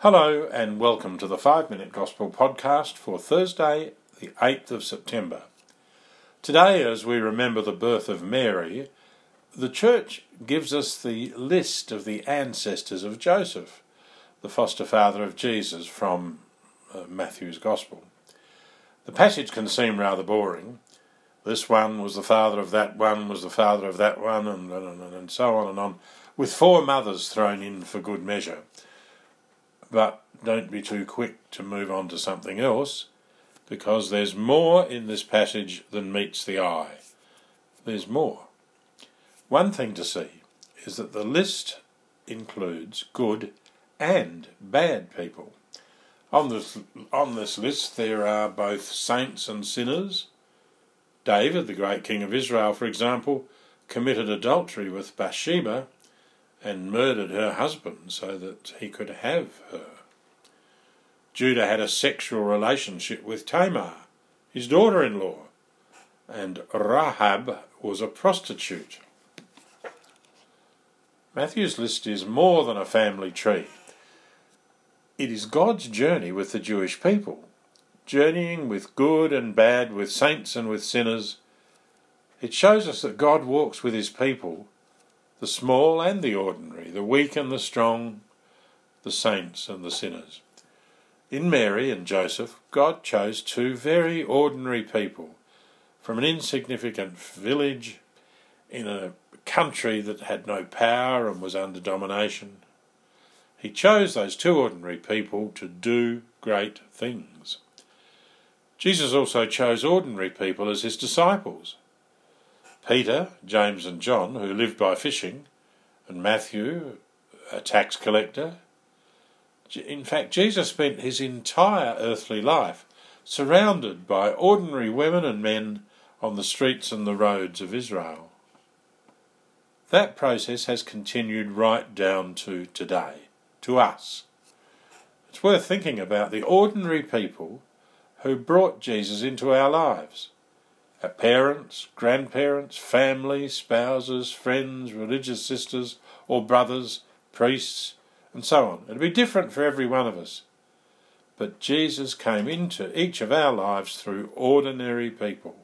Hello and welcome to the 5-Minute Gospel Podcast for Thursday, the 8th of September. Today, as we remember the birth of Mary, the Church gives us the list of the ancestors of Joseph, the foster father of Jesus, from Matthew's Gospel. The passage can seem rather boring. This one was the father of that one, was the father of that one, and so on and on, with 4 mothers thrown in for good measure. But don't be too quick to move on to something else, because there's more in this passage than meets the eye. There's more. One thing to see is that the list includes good and bad people. On this list there are both saints and sinners. David, the great king of Israel, for example, committed adultery with Bathsheba and murdered her husband so that he could have her. Judah had a sexual relationship with Tamar, his daughter-in-law, and Rahab was a prostitute. Matthew's list is more than a family tree. It is God's journey with the Jewish people, journeying with good and bad, with saints and with sinners. It shows us that God walks with his people, the small and the ordinary, the weak and the strong, the saints and the sinners. In Mary and Joseph, God chose 2 very ordinary people from an insignificant village in a country that had no power and was under domination. He chose those 2 ordinary people to do great things. Jesus also chose ordinary people as his disciples. Peter, James and John, who lived by fishing, and Matthew, a tax collector. In fact, Jesus spent his entire earthly life surrounded by ordinary women and men on the streets and the roads of Israel. That process has continued right down to today, to us. It's worth thinking about the ordinary people who brought Jesus into our lives. Our parents, grandparents, family, spouses, friends, religious sisters or brothers, priests, and so on. It'll be different for every one of us. But Jesus came into each of our lives through ordinary people.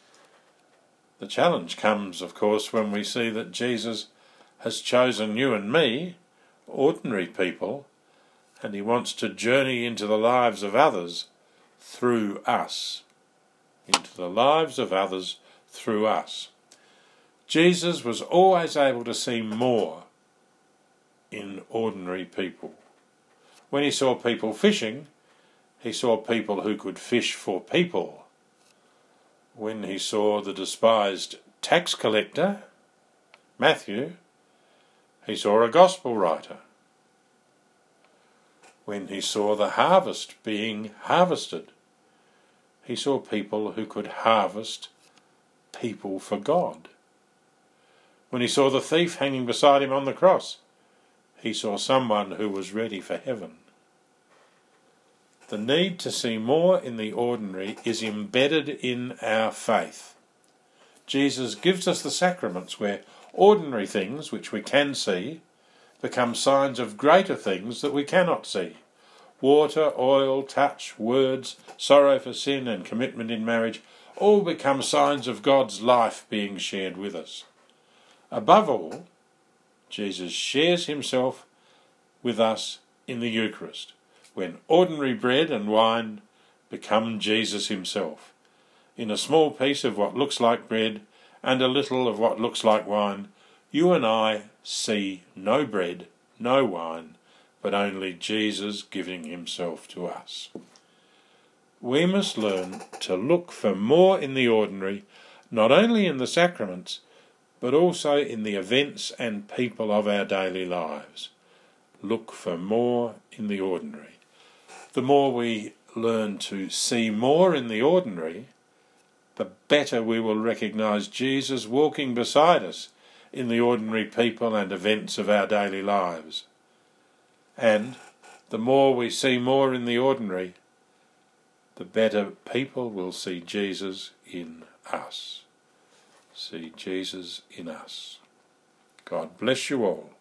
The challenge comes, of course, when we see that Jesus has chosen you and me, ordinary people, and he wants to journey into the lives of others through us. Into the lives of others through us. Jesus was always able to see more in ordinary people. When he saw people fishing, he saw people who could fish for people. When he saw the despised tax collector, Matthew, he saw a gospel writer. When he saw the harvest being harvested, he saw people who could harvest people for God. When he saw the thief hanging beside him on the cross, he saw someone who was ready for heaven. The need to see more in the ordinary is embedded in our faith. Jesus gives us the sacraments where ordinary things, which we can see, become signs of greater things that we cannot see. Water, oil, touch, words, sorrow for sin and commitment in marriage all become signs of God's life being shared with us. Above all, Jesus shares himself with us in the Eucharist, when ordinary bread and wine become Jesus himself. In a small piece of what looks like bread and a little of what looks like wine, you and I see no bread, no wine, but only Jesus giving himself to us. We must learn to look for more in the ordinary, not only in the sacraments, but also in the events and people of our daily lives. Look for more in the ordinary. The more we learn to see more in the ordinary, the better we will recognise Jesus walking beside us in the ordinary people and events of our daily lives. And the more we see more in the ordinary, the better people will see Jesus in us. See Jesus in us. God bless you all.